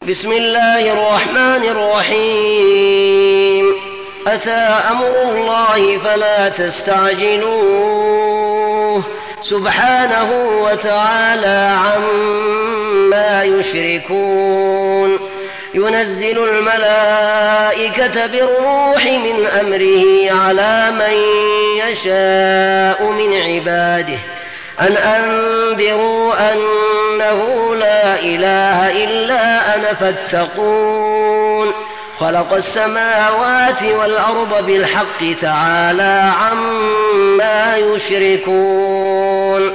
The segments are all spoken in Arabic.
بسم الله الرحمن الرحيم. أتى أمر الله فلا تستعجلوه سبحانه وتعالى عما يشركون. ينزل الملائكة بالروح من أمره على من يشاء من عباده أن أنذروا أنه لا إله إلا أنا فاتقون. خلق السماوات والأرض بالحق تعالى عما يشركون.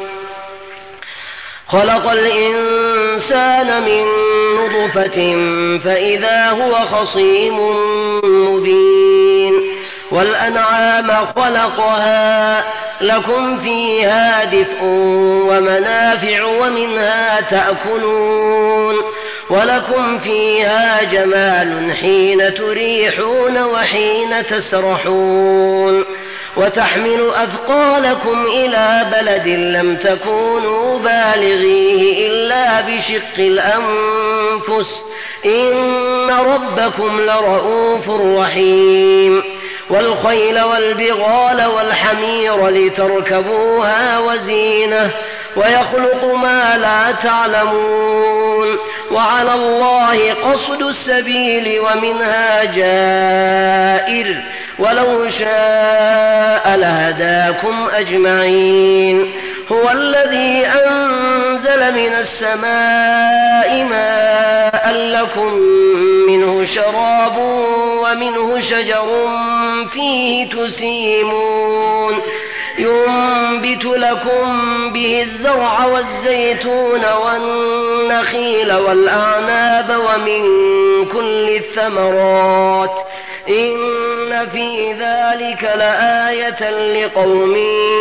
خلق الإنسان من نطفة فإذا هو خصيم مبين. والأنعام خلقها لكم فيها دفء ومنافع ومنها تأكلون. ولكم فيها جمال حين تريحون وحين تسرحون. وتحمل أثقالكم إلى بلد لم تكونوا بالغيه إلا بشق الأنفس إن ربكم لرؤوف رحيم. والخيل والبغال والحمير لتركبوها وزينة ويخلق ما لا تعلمون. وعلى الله قصد السبيل ومنها جائر ولو شاء لهداكم أجمعين. هو الذي أنزل من السماء ماء لكم منه شراب ومنه شجر فيه تسيمون. ينبت لكم به الزرع والزيتون والنخيل والأعناب ومن كل الثمرات إن في ذلك لآية لقوم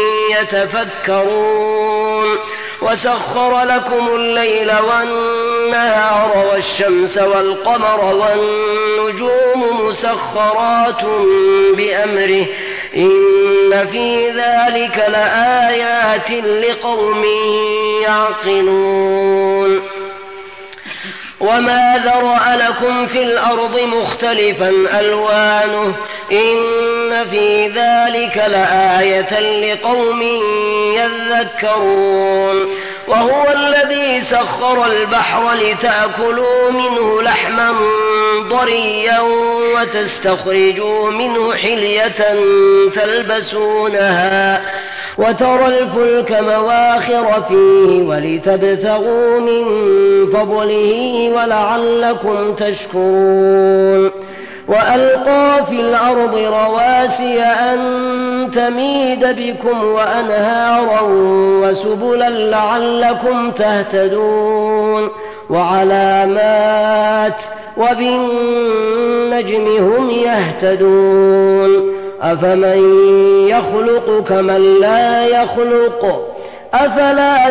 يتفكرون. وسخر لكم الليل والنهار والشمس والقمر والنجوم مسخرات بأمره إن في ذلك لآيات لقوم يعقلون. وما ذرأ لكم في الأرض مختلفا ألوانه إن في ذلك لآية لقوم يذكرون. وهو الذي سخر البحر لتأكلوا منه لحما ضريا وتستخرجوا منه حلية تلبسونها وترى الفلك مواخر فيه ولتبتغوا من فضله ولعلكم تشكرون. وألقى في الأرض رواسي أن تميد بكم وأنهارا وسبلا لعلكم تهتدون. وعلامات وبالنجم هم يهتدون. أفمن يخلق كمن لا يخلق أفلا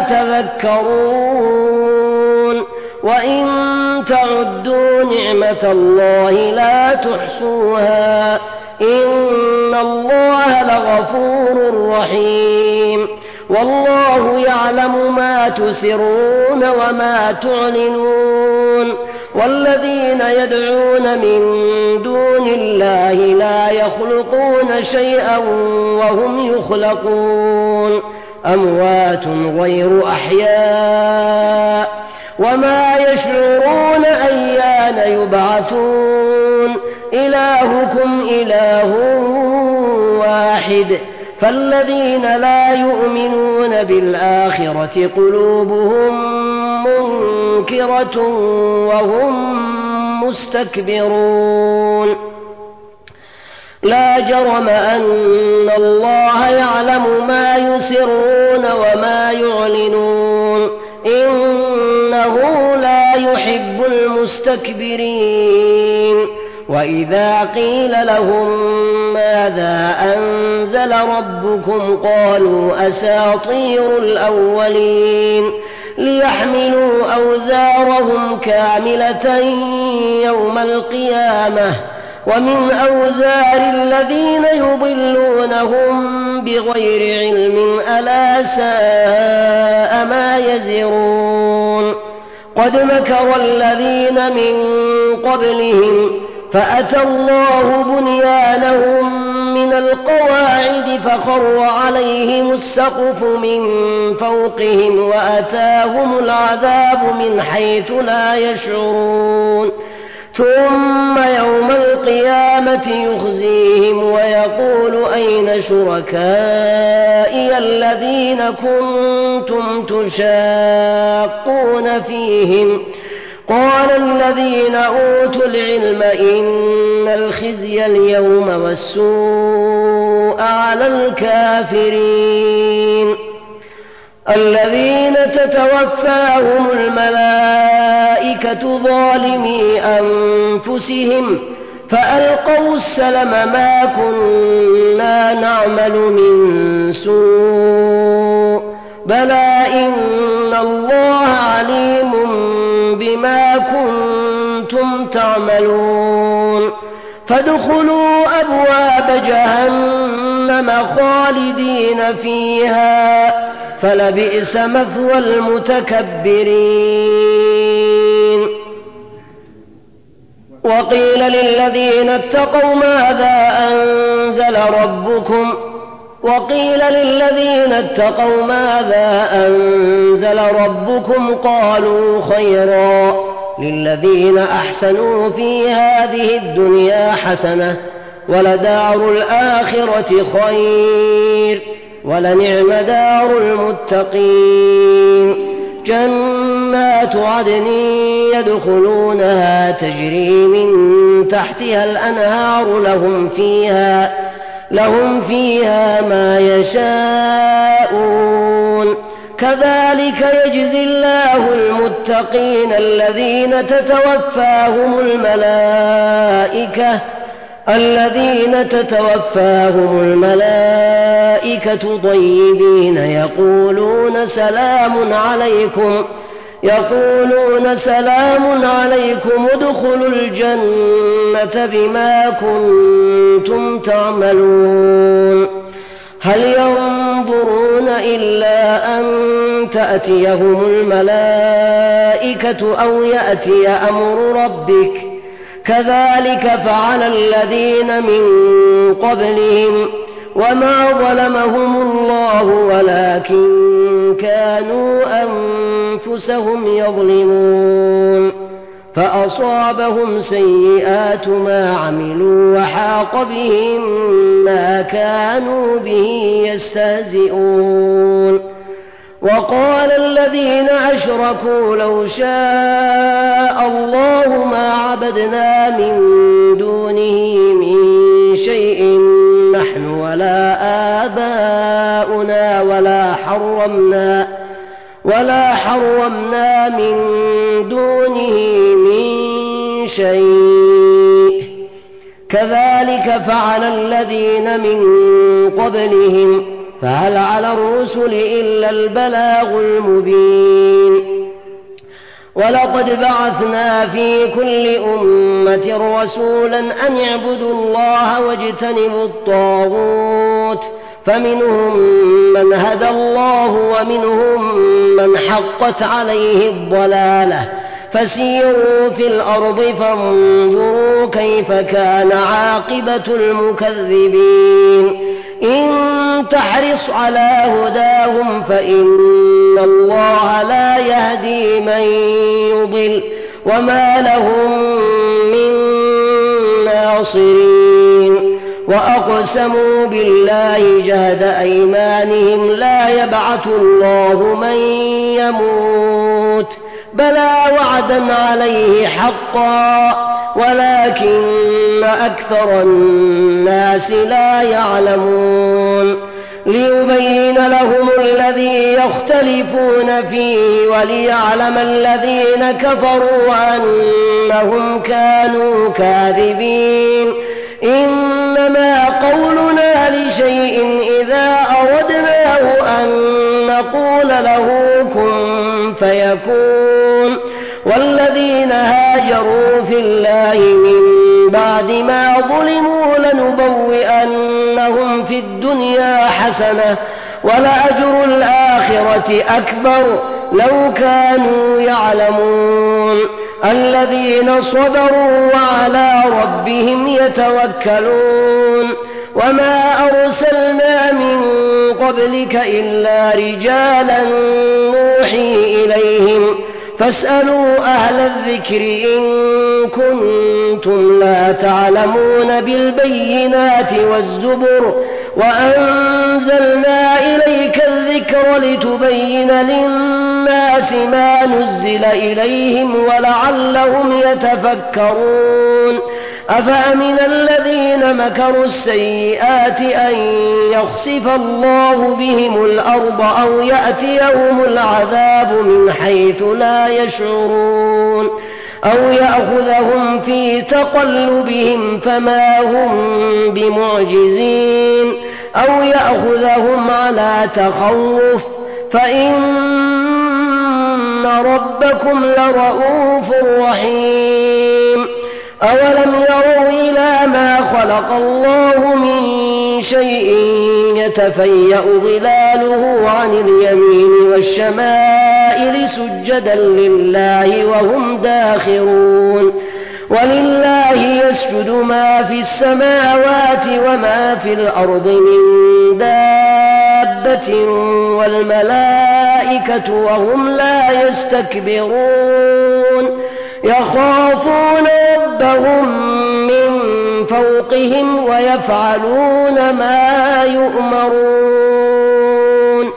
تذكرون. وإن تعدوا نعمة الله لا تحصوها إن الله لغفور رحيم. والله يعلم ما تسرون وما تعلنون. والذين يدعون من دون الله لا يخلقون شيئا وهم يخلقون أموات غير أحياء وما يشعرون أيان يبعثون. إلهكم إله واحد فالذين لا يؤمنون بالآخرة قلوبهم منكرة وهم مستكبرون. لا جرم أن الله يعلم ما يسرون وما يعلنون إنه لا يحب المستكبرين. وإذا قيل لهم ماذا أنزل ربكم قالوا أساطير الأولين ليحملوا أوزارهم كاملة يوم القيامة ومن أوزار الذين يضلونهم بغير علم ألا ساء ما يزرون. قد مكر الذين من قبلهم فأتى الله بنيانهم من القواعد فخر عليهم السقف من فوقهم وأتاهم العذاب من حيث لا يشعرون ثم يوم القيامة يخزيهم ويقول أين شركائي الذين كنتم تشاقون فيهم قال الذين أوتوا العلم إن الخزي اليوم والسوء على الكافرين الذين تتوفاهم الملائكة ظالمي أنفسهم فألقوا السلم ما كنا نعمل من سوء بلى إن الله عليم بما كنتم تعملون فادخلوا أبواب جهنم خالدين فيها فلبئس مثوى المتكبرين وقيل للذين اتقوا ماذا أنزل ربكم قالوا خيرا للذين أحسنوا في هذه الدنيا حسنة ولدار الآخرة خير ولنعم دار المتقين جنات عدن يدخلونها تجري من تحتها الأنهار لهم فيها ما يشاءون كذلك يجزي الله المتقين الذين تتوفاهم الملائكة طيبين يقولون سلام عليكم ادخلوا الجنة بما كنتم تعملون هل ينظرون إلا أن تأتيهم الملائكة أو يأتي أمر ربك كذلك فعل الذين من قبلهم وما ظلمهم الله ولكن كانوا أنفسهم يظلمون فأصابهم سيئات ما عملوا وحاق بهم ما كانوا به يستهزئون وقال الذين أشركوا لو شاء الله ما عبدنا من دونه من شيء نحن ولا آباؤنا ولا حرمنا من دونه من شيء كذلك فعل الذين من قبلهم فهل على الرسل إلا البلاغ المبين ولقد بعثنا في كل أمة رسولا أن اعبدوا الله واجتنبوا الطاغوت فمنهم من هدى الله ومنهم من حقت عليه الضلالة فسيروا في الأرض فانظروا كيف كان عاقبة المكذبين إن تحرص على هداهم فإن الله لا يهدي من يضل وما لهم من ناصرين وأقسموا بالله جهد أيمانهم لا يبعث الله من يموت بلى وعدا عليه حقا ولكن أكثر الناس لا يعلمون ليبين لهم الذي يختلفون فيه وليعلم الذين كفروا أنهم كانوا كاذبين إنما قولنا لشيء إذا أردناه أن نقول له كن فيكون والذين هاجروا في الله من بعد ما ظلموا لنبوئنهم في الدنيا حسنة ولأجر الآخرة أكبر لو كانوا يعلمون الذين صبروا وعلى ربهم يتوكلون وما أرسلنا من قبلك إلا رجالا نوحي إليهم فاسألوا أهل الذكر إن كنتم لا تعلمون بالبينات والزبر وأنزلنا إليك الذكر لتبين للناس ما نزل إليهم ولعلهم يتفكرون أفأمن الذين مكروا السيئات أن يخسف الله بهم الأرض أو يأتيهم العذاب من حيث لا يشعرون أو يأخذهم في تقلبهم فما هم بمعجزين أو يأخذهم على تخوف فإن ربكم لرؤوف رحيم أولم يروا إلى ما خلق الله من شيء يتفيأ ظلاله عن اليمين والشمائل سجدا لله وهم داخرون ولله يسجد ما في السماوات وما في الأرض من دابة والملائكة وهم لا يستكبرون يخافون ربهم من فوقهم ويفعلون ما يؤمرون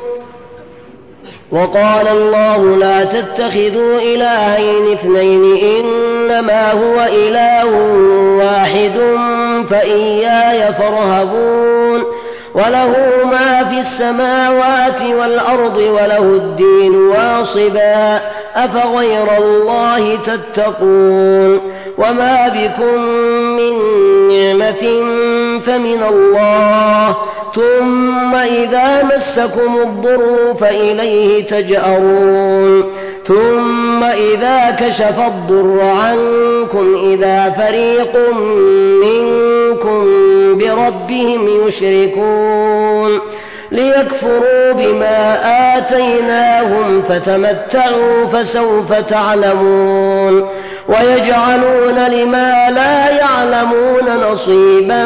وقال الله لا تتخذوا إلهين اثنين إنما هو إله واحد فإياي فارهبون وله ما في السماوات والأرض وله الدين واصبا أفغير الله تتقون وما بكم من نعمة فمن الله ثم إذا مسكم الضر فإليه تجأرون ثم إذا كشف الضر عنكم إذا فريق منكم بربهم يشركون ليكفروا بما آتيناهم فتمتعوا فسوف تعلمون ويجعلون لما لا يعلمون نصيبا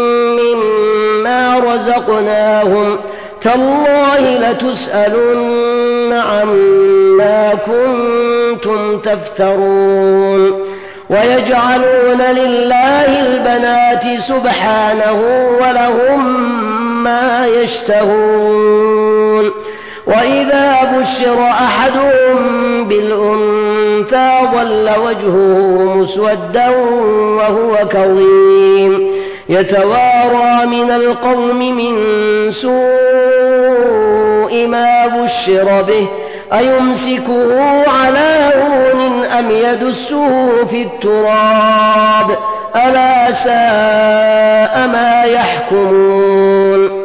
مما رزقناهم تالله لتسألن عما كنتم تفترون ويجعلون لله البنات سبحانه ولهم ما يشتهون وإذا بشر أحدهم بالأنثى ظل وجهه مسودا وهو كظيم يتوارى من القوم من سوء ما بشر به أيمسكه على هون أم يدسه في التراب ألا ساء ما يحكمون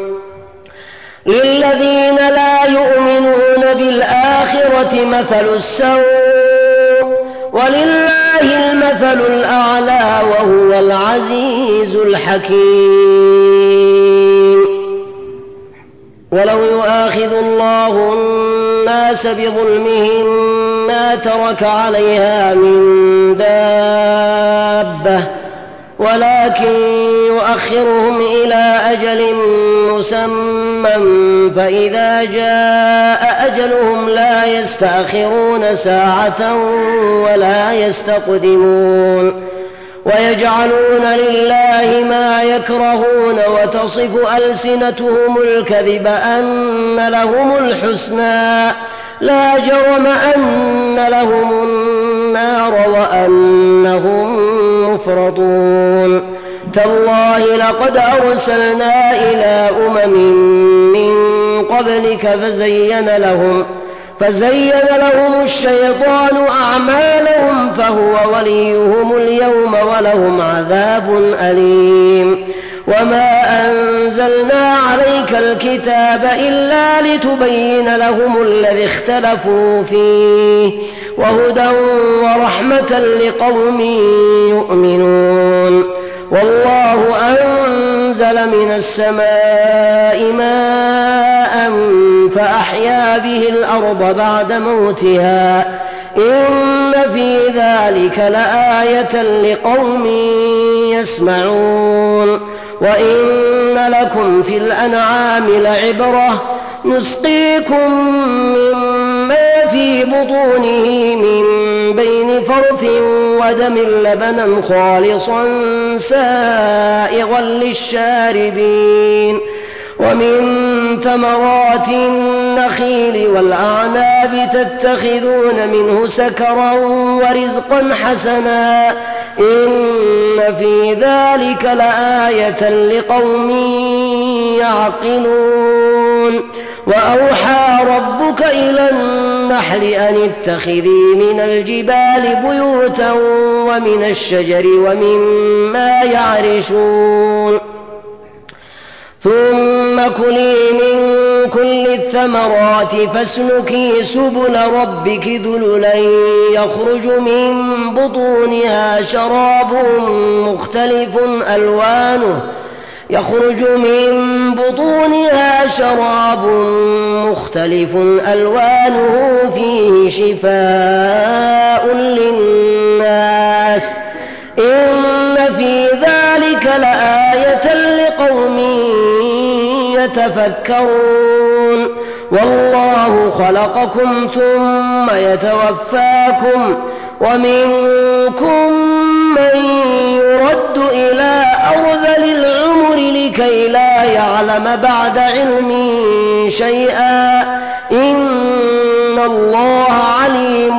للذين لا يؤمنون بالآخرة مثل السوء ولله المثل الأعلى وهو العزيز الحكيم ولو يؤاخذ الله الناس بظلمهم ما ترك عليها من دابة ولكن يؤخرهم إلى أجل مسمى فإذا جاء أجلهم لا يستأخرون ساعة ولا يستقدمون ويجعلون لله ما يكرهون وتصف ألسنتهم الكذب أن لهم الحسنى لا جرم أن لهم النار وأنهم مفرطون تالله لقد أرسلنا إلى أمم من قبلك فزين لهم الشيطان أعمالهم فهو وليهم اليوم ولهم عذاب أليم وما أنزلنا عليك الكتاب إلا لتبين لهم الذي اختلفوا فيه وهدى ورحمة لقوم يؤمنون والله أنزل من السماء ماء فأحيا به الأرض بعد موتها إن في ذلك لآية لقوم يسمعون وإن لكم في الأنعام لعبرة نسقيكم مما في بطونه من بين فرث ودم لبنا خالصا سائغا للشاربين ومن ثمرات النخيل والأعناب تتخذون منه سكرا ورزقا حسنا إن في ذلك لآية لقوم يعقلون وأوحى ربك إلى النحل أن اتخذي من الجبال بيوتا ومن الشجر ومما يعرشون ثم كلي من كل الثمرات فاسلكي سبل ربك ذللا يخرج من بطونها شراب مختلف ألوانه فيه شفاء للناس إن في ذلك لآية لقوم يتفكرون والله خلقكم ثم يتوفاكم ومنكم من يرد إلى أرذل العمر لكي لا يعلم بعد علم شيئا إن الله عليم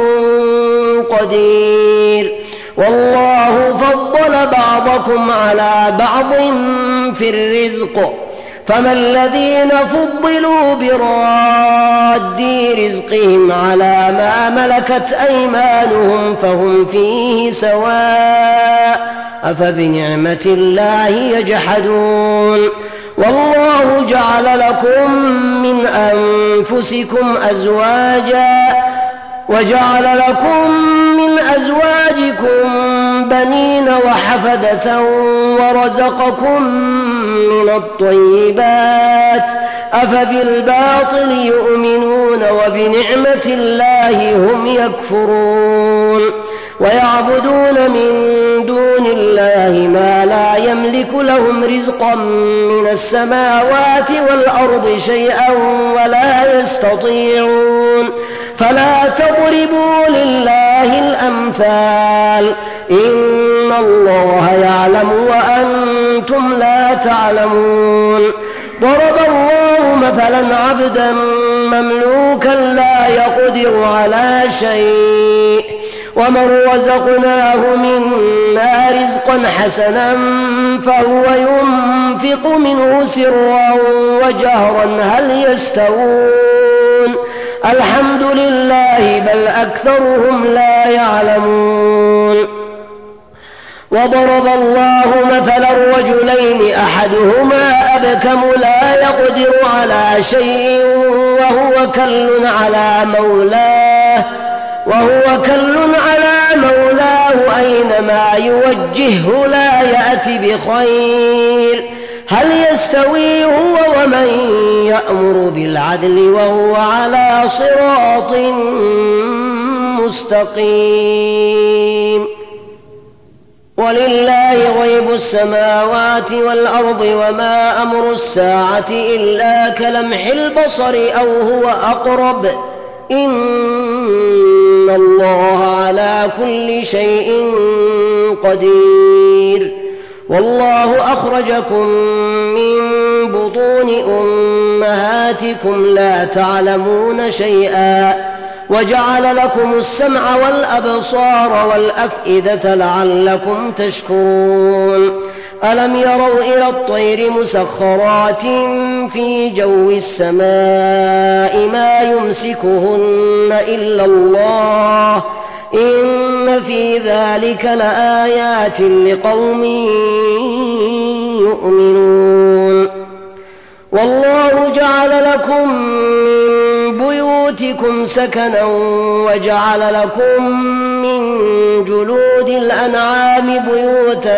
قدير والله فضل بعضكم على بعض في الرزق فما الذين فضلوا براد رزقهم على ما ملكت أيمانهم فهم فيه سواء أفبنعمة الله يجحدون والله جعل لكم من أنفسكم أزواجا وجعل لكم من أزواجكم بنين وحفدة ورزقكم من الطيبات أفبالباطل يؤمنون وبنعمة الله هم يكفرون ويعبدون من دون الله ما لا يملك لهم رزقا من السماوات والأرض شيئا ولا يستطيعون فلا تضربوا لله الأمثال إن الله يعلم وأنتم لا تعلمون ضرب الله مثلا عبدا مملوكا لا يقدر على شيء ومن رزقناه منا رزقا حسنا فهو ينفق منه سرا وجهرا هل يستوون الحمد لله بل أكثرهم لا يعلمون وضرب الله مثلا الرجلين أحدهما أبكم لا يقدر على شيء وهو كل على مولاه أينما يوجهه لا يأتي بخير هل يستوي هو ومن يأمر بالعدل وهو على صراط مستقيم ولله غيب السماوات والأرض وما أمر الساعة إلا كلمح البصر أو هو أقرب إن الله على كل شيء قدير والله أخرجكم من بطون أمهاتكم لا تعلمون شيئا وجعل لكم السمع والأبصار والأفئدة لعلكم تشكرون ألم يروا إلى الطير مسخرات في جو السماء ما يمسكهن إلا الله إن في ذلك لآيات لقوم يؤمنون والله جعل لكم من بيوتكم سكنا وجعل لكم من جلود الأنعام بيوتا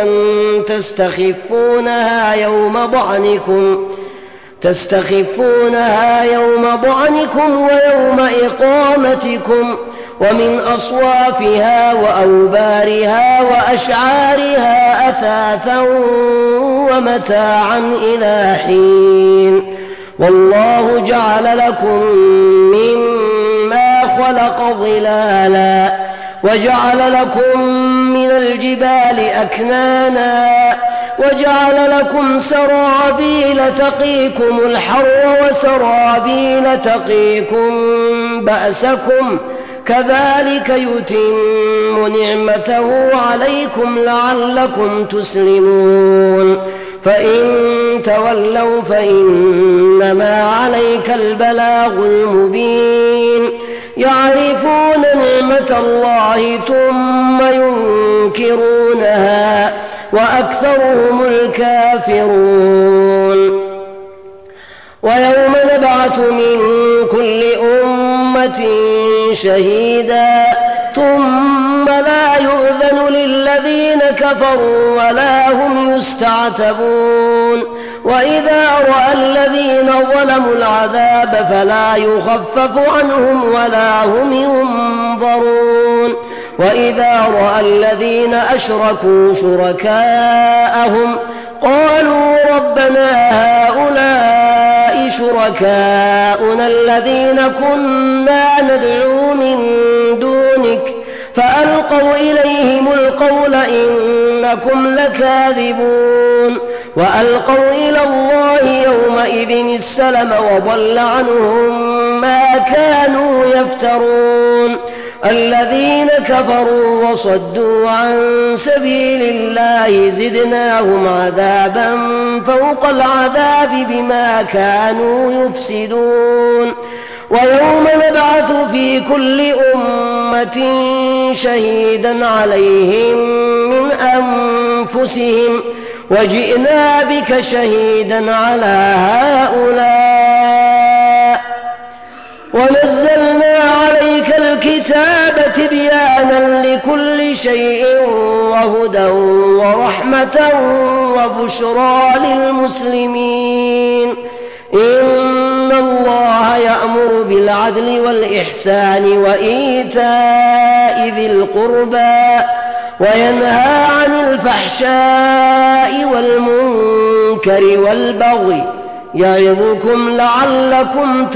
تستخفونها يوم ضعنكم ويوم إقامتكم ومن أصوافها وأوبارها وأشعارها أثاثا ومتاعا إلى حين والله جعل لكم مما خلق ظلالا وجعل لكم من الجبال أكنانا وجعل لكم سرابيل تقيكم الحر وسرابيل تقيكم بأسكم كذلك يتم نعمته عليكم لعلكم تسلمون فإن تولوا فإنما عليك البلاغ المبين يعرفون نعمة الله ثم ينكرونها وأكثرهم الكافرون ويوم نبعث من كل أمة شهيدا ثم لا يؤذن للذين كفروا ولا هم يستعتبون وإذا رأى الذين ظلموا العذاب فلا يخفف عنهم ولا هم ينظرون وإذا رأى الذين أشركوا شركاءهم قالوا ربنا هؤلاء شركاؤنا الذين كنا ندعو من دونك فألقوا إليهم القول إنكم لكاذبون وألقوا إلى الله يومئذ السلم وضل عنهم ما كانوا يفترون الذين كفروا وصدوا عن سبيل الله زدناهم عذابا فوق العذاب بما كانوا يفسدون ويوم نبعث في كل أمة شهيدا عليهم من أنفسهم وجئنا بك شهيدا على هؤلاء ونزلنا عليك الكتاب تبيانا لكل شيء وهدى ورحمة وبشرى للمسلمين إن الله يأمر بالعدل والإحسان وإيتاء ذي القربى وينهى عن الفحشاء والمنكر والبغي يعظكم لعلكم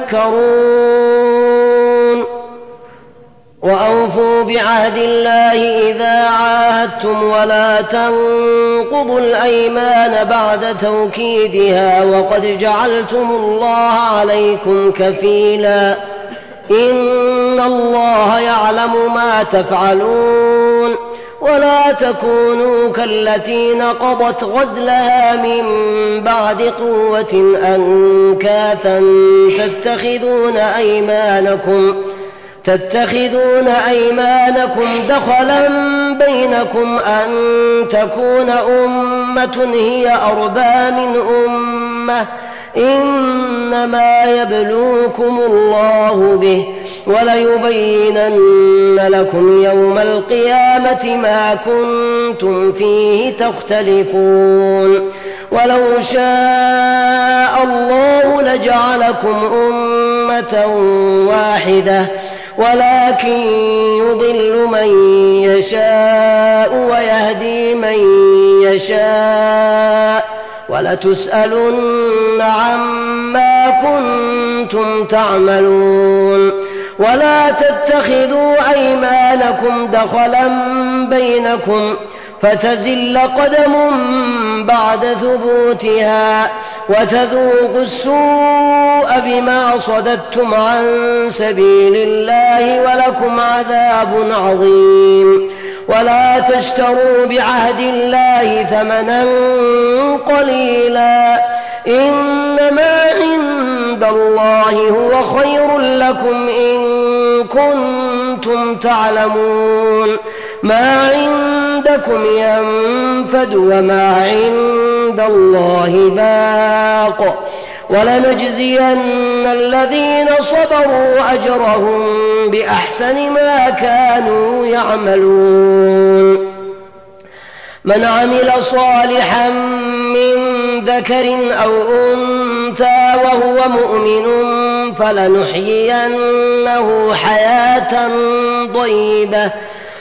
تذكرون وأوفوا بعهد الله إذا عاهدتم ولا تنقضوا الأيمان بعد توكيدها وقد جعلتم الله عليكم كفيلا إن الله يعلم ما تفعلون ولا تكونوا كالتي نقضت غزلها من بعد قوة أنكاثا تتخذون أيمانكم دخلا بينكم أن تكون أمة هي أربى من أمة إنما يبلوكم الله به وليبينن لكم يوم القيامة ما كنتم فيه تختلفون ولو شاء الله لجعلكم أمة واحدة ولكن يضل من يشاء ويهدي من يشاء ولتسألن عما كنتم تعملون ولا تتخذوا أيمانكم دخلا بينكم فتزل قدم بعد ثبوتها وتذوقوا السوء بما صددتم عن سبيل الله ولكم عذاب عظيم ولا تشتروا بعهد الله ثمنا قليلا إنما عند الله هو خير لكم إن كنتم تعلمون ما عندكم ينفد وما عند الله باق ولنجزين الذين صبروا أجرهم بأحسن ما كانوا يعملون من عمل صالحا من ذكر أو أنثى وهو مؤمن فلنحيينه حياة طيبة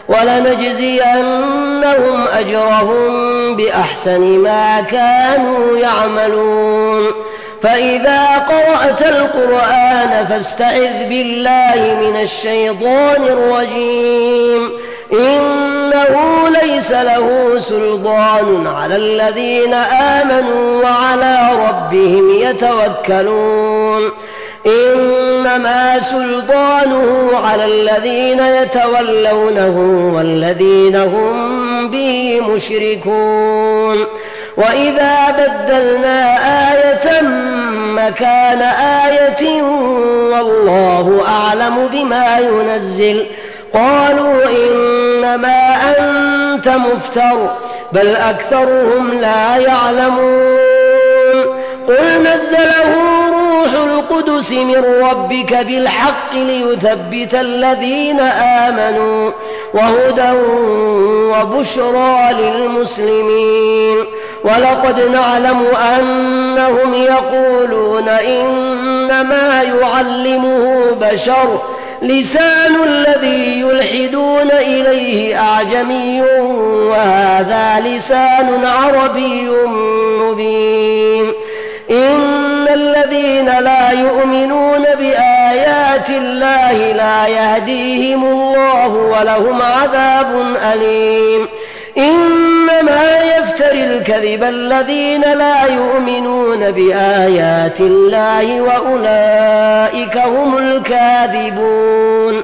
ولنجزينهم أجرهم بأحسن ما كانوا يعملون فإذا قرأت القرآن فاستعذ بالله من الشيطان الرجيم إنه ليس له سلطان على الذين آمنوا وعلى ربهم يتوكلون إنما سلطانه على الذين يتولونه والذين هم به مشركون وإذا بدلنا آية مكان آية والله أعلم بما ينزل قالوا إنما أنت مفتر بل أكثرهم لا يعلمون قل نزله روح القدس من ربك بالحق ليثبت الذين آمنوا وهدى وبشرى للمسلمين ولقد نعلم أنهم يقولون إنما يعلمه بشر لسان الذي يلحدون إليه أعجمي وهذا لسان عربي مبين إن الذين لا يؤمنون بآيات الله لا يهديهم الله ولهم عذاب أليم إنما يفتري الكذب الذين لا يؤمنون بآيات الله وأولئك هم الكاذبون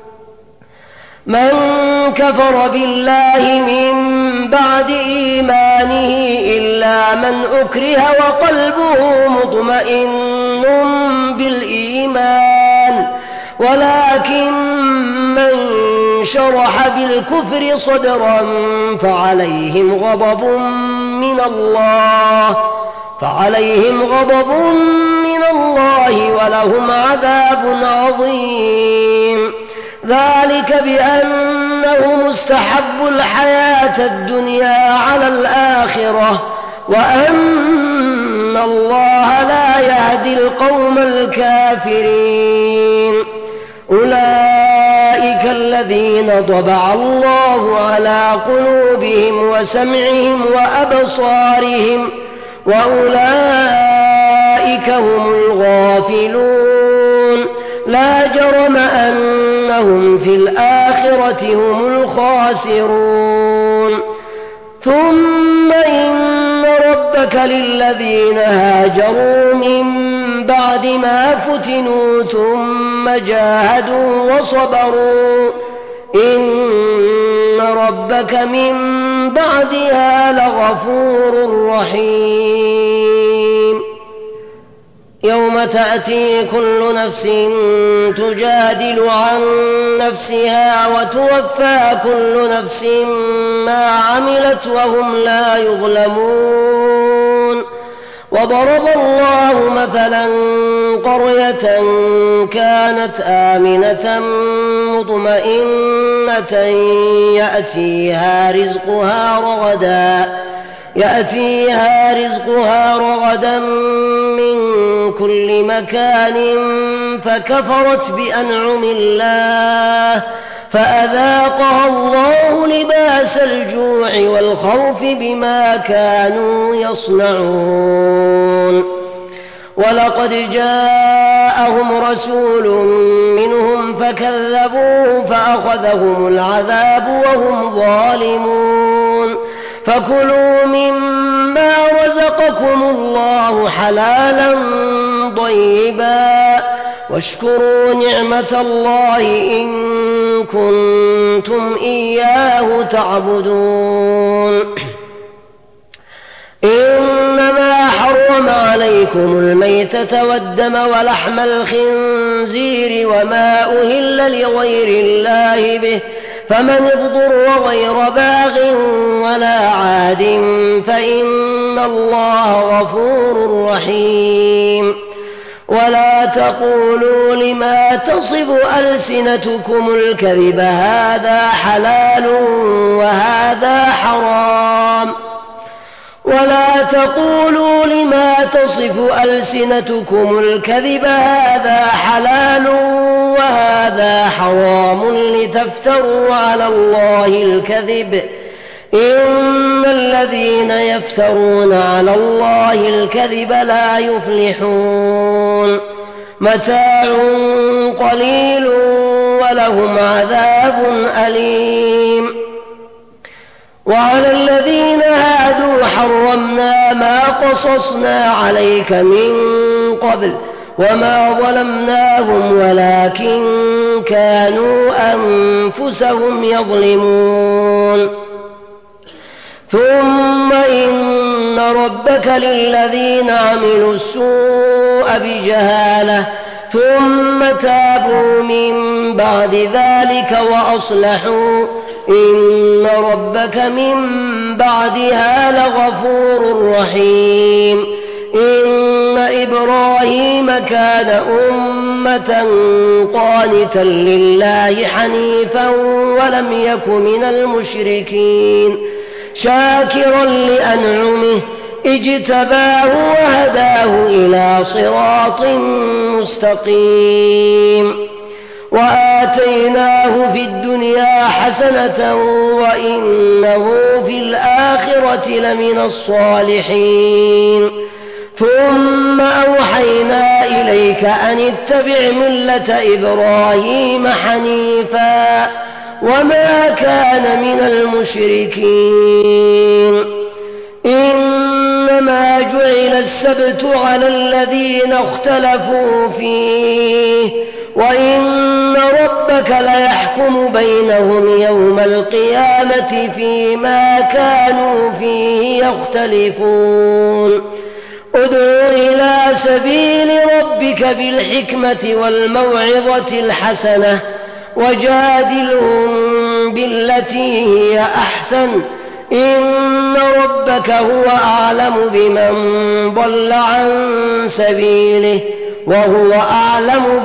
من كفر بالله من بعد إيمانه إلا من أكره وقلبه مطمئن بالإيمان ولكن من شرح بالكفر صدرا فعليهم غضب من الله ولهم عذاب عظيم ذلك بأنهم استحبوا الحياة الدنيا على الآخرة وأن الله لا يهدي القوم الكافرين أولئك الذين طبع الله على قلوبهم وسمعهم وأبصارهم وأولئك هم الغافلون لا جرم أنهم في الآخرة هم الخاسرون ثم إن ربك للذين هاجروا من بعد ما فتنوا ثم جاهدوا وصبروا إن ربك من بعدها لغفور رحيم يوم تأتي كل نفس تجادل عن نفسها وتوفى كل نفس ما عملت وهم لا يظلمون وضرب الله مثلا قرية كانت آمنة مطمئنة يأتيها رزقها رغدا من كل مكان فكفرت بأنعم الله فأذاقها الله لباس الجوع والخوف بما كانوا يصنعون ولقد جاءهم رسول منهم فكذبوه فأخذهم العذاب وهم ظالمون فكلوا مما رزقكم الله حلالا طيبا واشكروا نعمة الله إن كنتم إياه تعبدون إنما حرم عليكم الميتة والدم ولحم الخنزير وما أهل لغير الله به فمن اضطر غير باغ ولا عاد فإن الله غفور رحيم. ولا تقولوا لما تصف ألسنتكم الكذب هذا حلال وهذا حرام ولا تقولوا لما تصف ألسنتكم الكذب هذا حلال وهذا حرام لتفتروا على الله الكذب إن الذين يفترون على الله الكذب لا يفلحون. متاع قليل ولهم عذاب أليم. وعلى الذين هادوا حرمنا ما قصصنا عليك من قبل وما ظلمناهم ولكن كانوا أنفسهم يظلمون. ثم إن ربك للذين عملوا السوء بجهالة ثم تابوا من بعد ذلك وأصلحوا إن ربك من بعدها لغفور رحيم. إن إبراهيم كان أمة قانتا لله حنيفا ولم يك من المشركين شاكرا لأنعمه اجتباه وهداه إلى صراط مستقيم. وآتيناه في الدنيا حسنة وإنه في الآخرة لمن الصالحين. ثم أوحينا إليك أن اتبع ملة إبراهيم حنيفا وما كان من المشركين. إنما جعل السبت على الذين اختلفوا فيه وإن ربك ليحكم بينهم يوم القيامة فيما كانوا فيه يختلفون. ادع إلى سبيل ربك بالحكمة والموعظة الحسنة وجادلهم بالتي هي أحسن إن ربك هو أعلم بمن ضل عن سبيله وهو أعلم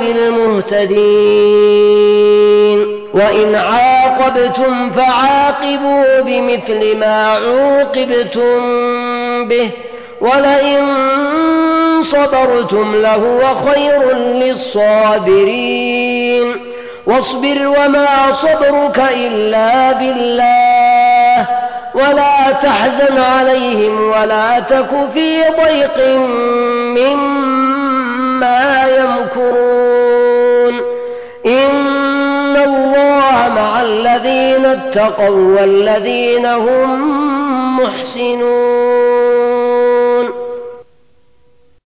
بالمهتدين. وإن عاقبتم فعاقبوا بمثل ما عوقبتم به ولئن صبرتم لهو خير للصابرين. واصبر وما صبرك إلا بالله ولا تحزن عليهم ولا تك في ضيق مما يمكرون. إن الله مع الذين اتقوا والذين هم محسنون.